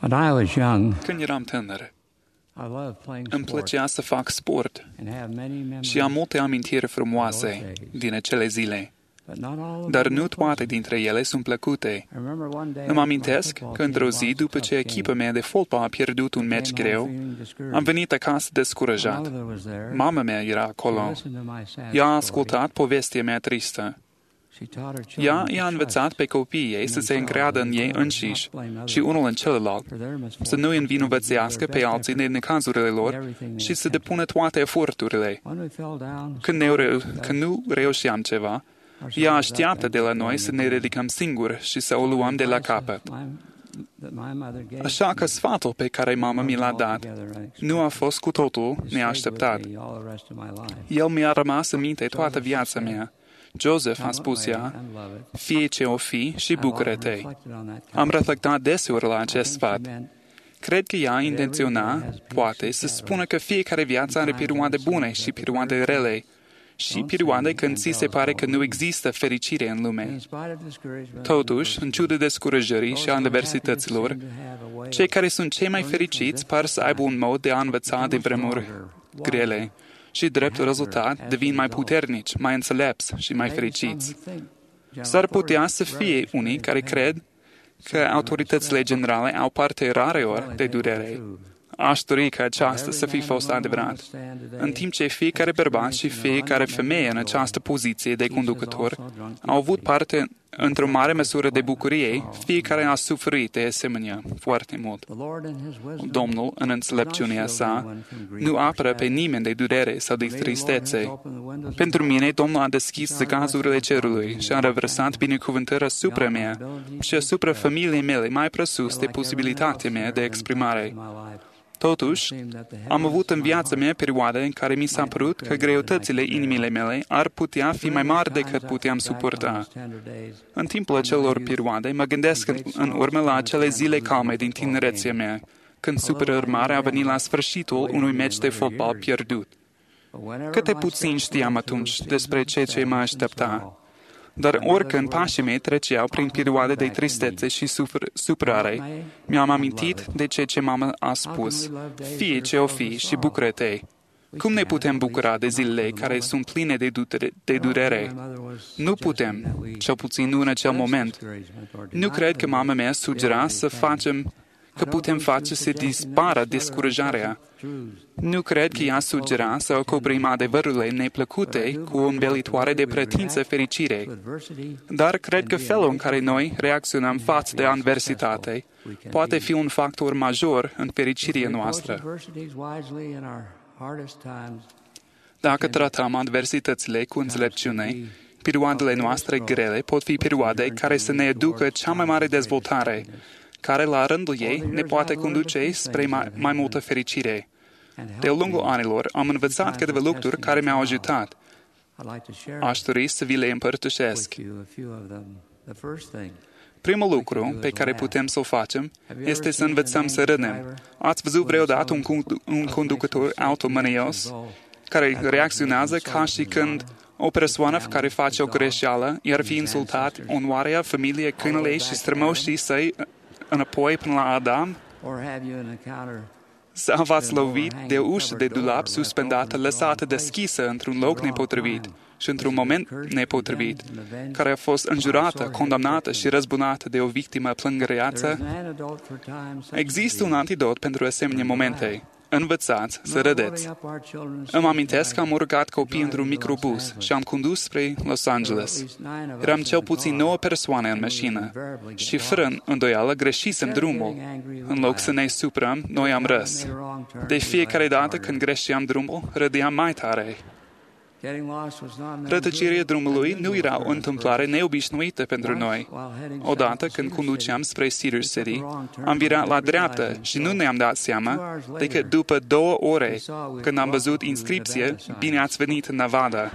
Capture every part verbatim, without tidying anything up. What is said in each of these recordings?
When I was young, Când eram tânăr, I loved playing îmi sport plăcea să fac sport and have many memories, și am multe amintiri frumoase din acele zile, but not all of dar them nu were toate pleasant. dintre ele sunt plăcute. I remember one day Îmi my amintesc football că într-o team zi, lost a după tough ce game. echipa mea de fotbal a pierdut un meci Came home greu, feeling discouraged. am venit acasă My descurajat. mother was there. Mama mea era She acolo. listened to my sad Ea a story. ascultat povestea mea tristă. She taught her Ea children to i-a trust învățat pe copiii ei să se încreadă în ei înșiși și unul în celălalt, for their să misfortune, nu învinovățească pe alții de necazurile lor și să depună toate eforturile. When we fell down, Când, ne reu- când nu reușeam ceva, ea așteaptă de la noi să ne ridicăm singuri și să o luăm de la capăt. Așa că sfatul pe care mama mi l-a dat nu a fost cu totul neașteptat. El mi-a rămas în minte toată viața mea. Joseph, a spus ea, fie ce o fi și bucură-te. Am reflectat deseori la acest sfat. Cred că ea intenționa, poate, să spună că fiecare viață are perioade bune și perioade rele și perioade când ți se pare că nu există fericire în lume. Totuși, în ciuda descurajării și a adversităților, cei care sunt cei mai fericiți par să aibă un mod de a învăța de vremuri grele și, drept rezultat, devin mai puternici, mai înțelepți și mai fericiți. S-ar putea să fie unii care cred că autoritățile generale au parte rareori de durere. Aș dori ca aceasta să fi fost adevărat. În timp ce fiecare bărbat și fiecare femeie în această poziție de conducător au avut parte într-o mare măsură de bucurie, fiecare a suferit de asemenea foarte mult. Domnul, în înțelepciunea sa, nu apără pe nimeni de durere sau de tristețe. Pentru mine, Domnul a deschis zăgazurile cerului și a revărsat binecuvântări asupra mea și asupra familiei mele mai presus de posibilitatea mea de exprimare. Totuși, am avut în viața mea perioade în care mi s-a părut că greutățile inimile mele ar putea fi mai mari decât puteam suporta. În timpul acelor perioade, mă gândesc în urmă la acele zile calme din tinerețea mea, când supărări mare a venit la sfârșitul unui meci de fotbal pierdut. Câte puțin știam atunci despre ceea ce mă aștepta. Dar oricând pașii mei treceau prin perioade de tristețe și supărare, mi-am amintit de ceea ce mama a spus. Fie ce o fi și bucură-te. Cum ne putem bucura de zilele care sunt pline de, dure- de durere? Nu putem, cel puțin nu în acel moment. Nu cred că mama mea sugera să facem că putem face să dispară descurajarea. Nu cred că ea sugera să acoperim adevărurile neplăcute cu o îmbelitoare de pretință fericire. Dar cred că felul în care noi reacționăm față de adversitate poate fi un factor major în fericirea noastră. Dacă tratăm adversitățile cu înțelepciune, perioadele noastre grele pot fi perioade care să ne aducă cea mai mare dezvoltare, care la rândul ei ne poate conduce spre mai, mai multă fericire. De-a lungul anilor am învățat câteva lucruri care mi-au ajutat. Aș dori să vi le împărtășesc. Primul lucru pe care putem să-l facem este să învățăm să râdem. Ați văzut vreodată un, un conducător automânios care reacționează ca și când o persoană care face o greșeală i-ar fi insultat onoarea, familie, câinele și strămoșii săi înapoi până la Adam? Sau v-ați lovit de ușă de dulap suspendată, lăsată deschisă într-un loc nepotrivit și într-un moment nepotrivit, care a fost înjurată, condamnată și răzbunată de o victimă plângăreață? Există un antidot pentru asemenea momente. Învățați să râdeți. Îmi amintesc că am urcat copii într-un microbus și am condus spre Los Angeles. Eram cel puțin nouă persoane în mașină și fără îndoială greșisem drumul. În loc să ne supărăm, noi am râs. De fiecare dată când greșeam drumul, râdeam mai tare. Rătăcirea drumului nu era o întâmplare neobișnuită pentru noi. Odată, când conduceam spre Cedar City, am virat la dreapta și nu ne-am dat seama decât după două ore, când am văzut inscripție, bine ați venit în Nevada.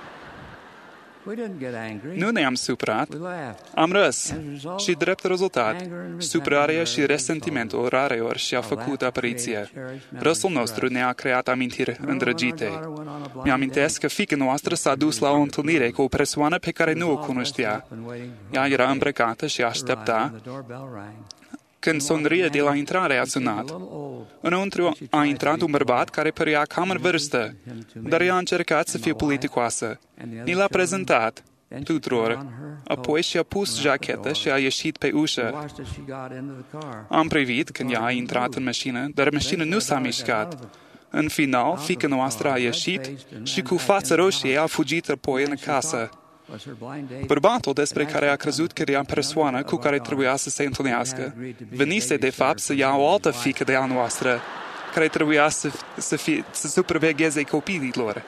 Nu ne-am supărat, am râs și, drept rezultat, supărarea și resentimentul rareori și-au făcut apariție. Râsul nostru ne-a creat amintiri îndrăgite. Mi-amintesc că fiica noastră s-a dus la o întâlnire cu o persoană pe care nu o cunoștea. Ea era îmbrăcată și aștepta. Când sonria de la intrare a sunat, înăuntru a intrat un bărbat care părea cam în vârstă, dar ea a încercat să fie politicoasă. Ni l-a prezentat tuturor, apoi și-a pus jachetă și a ieșit pe ușă. Am privit când ea a intrat în mașină, dar mașina nu s-a mișcat. În final, fiica noastră a ieșit și cu față roșie a fugit apoi în casă. Bărbatul despre care a crezut că era persoana cu care trebuia să se întâlnească, venise de fapt să ia o altă fiică de a noastră, care trebuia să, să, fie, să supravegheze copiii lor.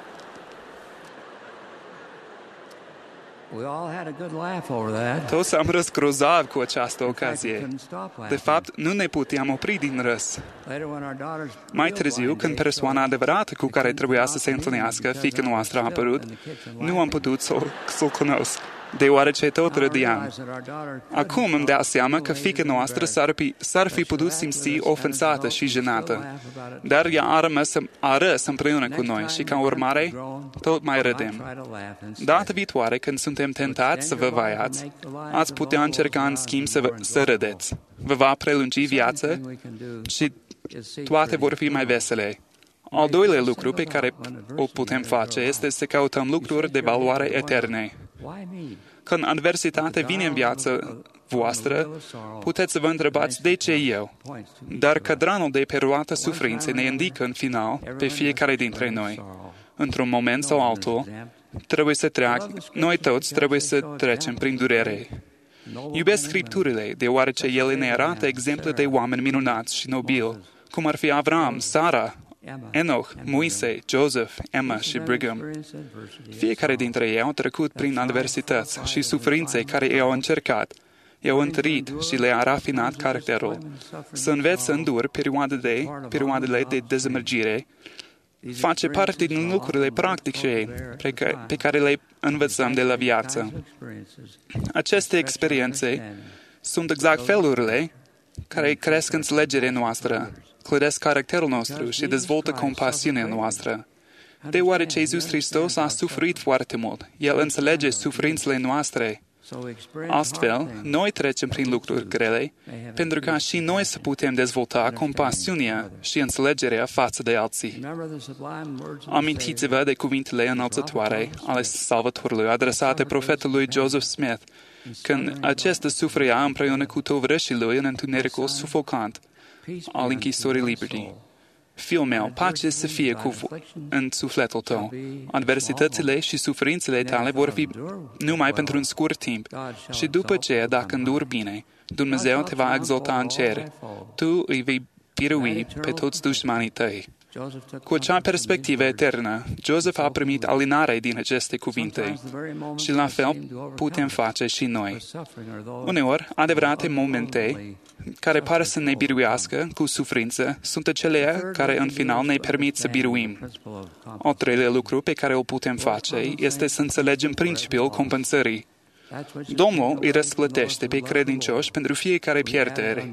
Toți am râs grozav cu această ocazie. De fapt, nu ne puteam opri din râs. Mai târziu, când persoana adevărată cu care trebuia să se întâlnească, fiica noastră, a apărut, nu am putut să o cunosc, deoarece tot râdeam. Acum îmi dau seama că fiica noastră s-ar fi, s-ar fi putut simți ofensată și jenată, dar ea a rămas, a răs împreună cu noi și, ca urmare, tot mai râdem. Data viitoare, când suntem tentați să vă vaiați, ați putea încerca în schimb să, vă, să râdeți. Vă va prelungi viața și toate vor fi mai vesele. Al doilea lucru pe care o putem face este să căutăm lucruri de valoare eterne. Când adversitatea vine în viața voastră, puteți să vă întrebați de ce eu. Dar cadranul de pe roata suferinței ne indică în final pe fiecare dintre noi. Într-un moment sau altul, trebuie să treacă, noi toți trebuie să trecem prin durere. Iubesc Scripturile, deoarece ele ne arată exemple de oameni minunați și nobili, cum ar fi Avram, Sara, Enoch, Moise, Joseph, Emma și Brigham. Fiecare dintre ei au trecut prin adversități și suferințe care i-au încercat, i-au întărit și le-a rafinat caracterul. Să înveți să enduri perioadele, perioadele de dezamăgire face parte din lucrurile practice pe care le învățăm de la viață. Aceste experiențe sunt exact felurile care cresc înțelegerea noastră, clădesc caracterul nostru și dezvoltă compasiunea noastră. Deoarece Iisus Hristos a suferit foarte mult, El înțelege suferințele noastre. Astfel, noi trecem prin lucruri grele, pentru ca și noi să putem dezvolta compasiunea și înțelegerea față de alții. Amintiți-vă de cuvintele înălțătoare ale Salvatorului adresate profetului Joseph Smith, când acesta suferea împreună cu tovărășii lui în întunericul sufocant al închisorii Liberty. Fiul meu, pace să fie cu în sufletul tău. Adversitățile și suferințele tale vor fi numai pentru un scurt timp și după ce, dacă înduri bine, Dumnezeu te va exalta în cer. Tu îi vei birui pe toți dușmanii tăi. Cu acea perspectivă eternă, Joseph a primit alinare din aceste cuvinte și la fel putem face și noi. Uneori, adevărate momente care par să ne biruiască cu suferință sunt acelea care în final ne permit să biruim. Al treilea lucru pe care o putem face este să înțelegem principiul compensării. Domnul îi răsplătește pe credincioși pentru fiecare pierdere.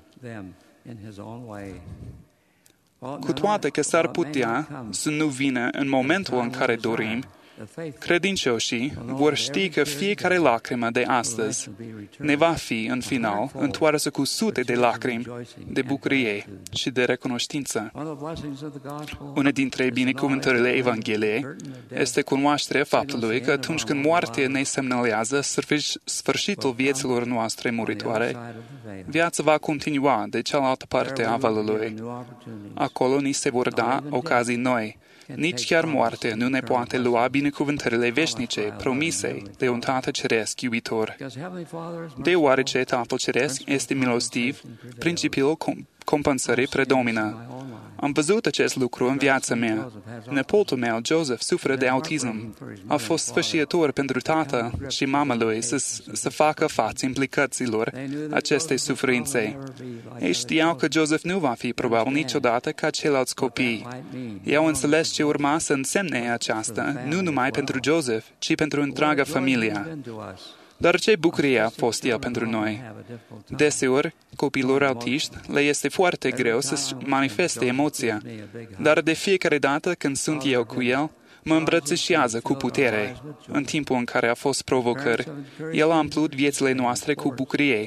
Cu toate că s-ar putea să nu vină în momentul în care dorim, credincioșii vor ști că fiecare lacrimă de astăzi ne va fi, în final, întoarsă cu sute de lacrimi de bucurie și de recunoștință. Una dintre binecuvântările Evangheliei este cunoașterea faptului că atunci când moartea ne semnalează sfârșitul vieților noastre muritoare, viața va continua de cealaltă parte a valului. Acolo ni se vor da ocazii noi. Nici chiar moartea nu ne poate lua binecuvântările veșnice promise de un Tată Ceresc iubitor. Deoarece Tatăl Ceresc este milostiv, principiul compensării predomină. Am văzut acest lucru în viața mea. Nepotul meu, Joseph, suferă de autism. A fost sfârșitor pentru tata și mama lui să, să facă față implicațiilor acestei suferințe. Ei știau că Joseph nu va fi probabil niciodată ca ceilalți copii. Ei au înțeles ce urma să însemne aceasta, nu numai pentru Joseph, ci pentru întreaga familie. Dar ce bucurie a fost el pentru noi! Deseori, copiilor autiști le este foarte greu să-și manifeste emoția, dar de fiecare dată când sunt eu cu el, mă îmbrățișează cu putere. În timpul în care a fost provocări, el a umplut viețile noastre cu bucurie,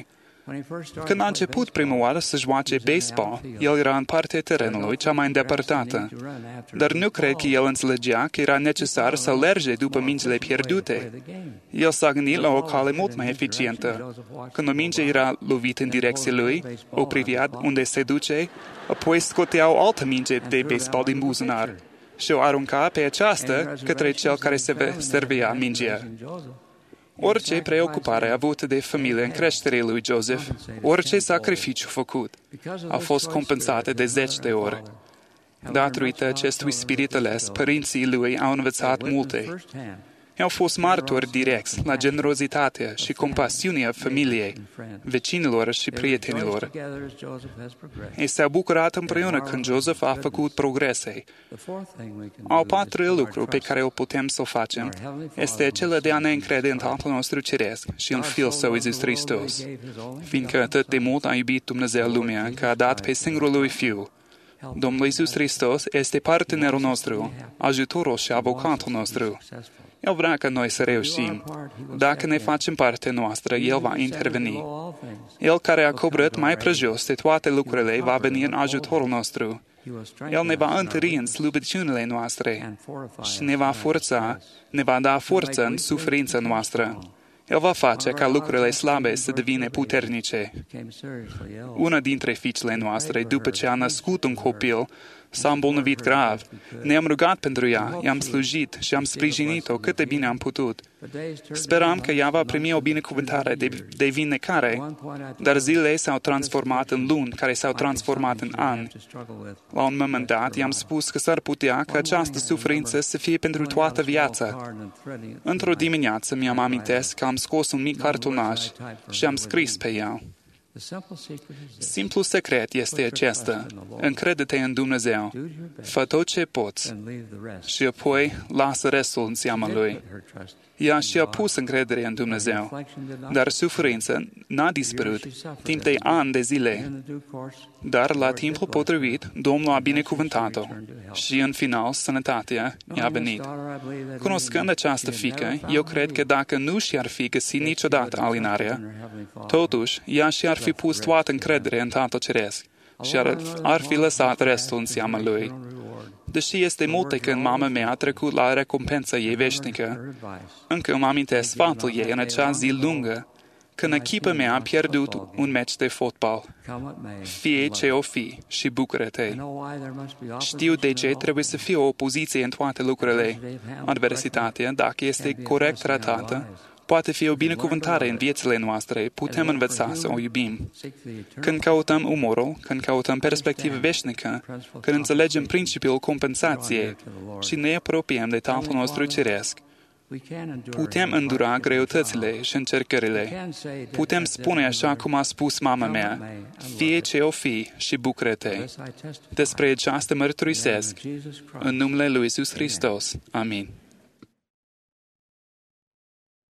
Când a început prima oară să joace baseball, el era în partea terenului cea mai îndepărtată, dar nu cred că el înțelegea că era necesar să alerge după mingile pierdute. El s-a gândit la o cale mult mai eficientă. Când o minge era lovită în direcția lui, o privea unde se duce, apoi scotea o altă minge de baseball din buzunar și o arunca pe aceasta către cel care se servea mingea. Orice preocupare avută de familie în creșterea lui Joseph, orice sacrificiu făcut, a fost compensată de zeci de ori. Datorită acestui spirit ales, părinții lui au învățat multe. Au fost martori direcți la generozitatea și compasiunea familiei, vecinilor și prietenilor. Ei s-au bucurat împreună când Joseph a făcut progrese. Al patrulea lucru pe care o putem să o facem este acela de a ne încrede în Tatăl nostru Ceresc și în Fiul Său Iisus Hristos, fiindcă atât de mult a iubit Dumnezeu lumea că a dat pe singurul Lui Fiu. Domnul Iisus Hristos este partenerul nostru, ajutorul și avocatul nostru. El vrea ca noi să reușim. Dacă ne facem partea noastră, El va interveni. El care a coborât mai prejos de toate lucrurile va veni în ajutorul nostru. El ne va întări în slăbiciunile noastre și ne va forța, ne va da forță în suferința noastră. El va face ca lucrurile slabe să devină puternice. Una dintre fiicele noastre, după ce a născut un copil, s-a îmbolnăvit grav. Ne-am rugat pentru ea, i-am slujit și am sprijinit-o cât de bine am putut. Speram că ea va primi o binecuvântare de, de vindecare, dar zilele s-au transformat în luni, care s-au transformat în ani. La un moment dat, i-am spus că s-ar putea ca această suferință să fie pentru toată viața. Într-o dimineață mi-am amintesc că am scos un mic cartonaș și am scris pe el: simplul secret este acesta: încrede-te în Dumnezeu, fă tot ce poți și apoi lasă restul în seama Lui. Ea și-a pus încredere în Dumnezeu, dar suferința n-a dispărut timp de ani de zile. Dar la timpul potrivit, Domnul a binecuvântat-o și în final sănătatea i-a venit. Cunoscând această fiică, eu cred că dacă nu și-ar fi găsit niciodată alinarea, totuși ea și-ar fi pus toată încrederea în Tatăl Ceresc și ar, ar fi lăsat restul în seama Lui. Deși este multe când mama mea a trecut la recompensa ei veșnică, încă îmi amintesc sfatul ei în acea zi lungă, când echipa mea a pierdut un meci de fotbal. Fie ce o fi și bucură-te. Știu de ce trebuie să fie o opoziție în toate lucrurile. Adversitatea, dacă este corect tratată, poate fi o binecuvântare în viețile noastre, putem învăța să o iubim. Când căutăm umorul, când căutăm perspectivă veșnică, când înțelegem principiul compensației și ne apropiem de Tatăl nostru Ceresc, putem îndura greutățile și încercările. Putem spune așa cum a spus mama mea: fie ce o fi și bucură-te. Despre aceasta mărturisesc în numele Lui Iisus Hristos. Amin.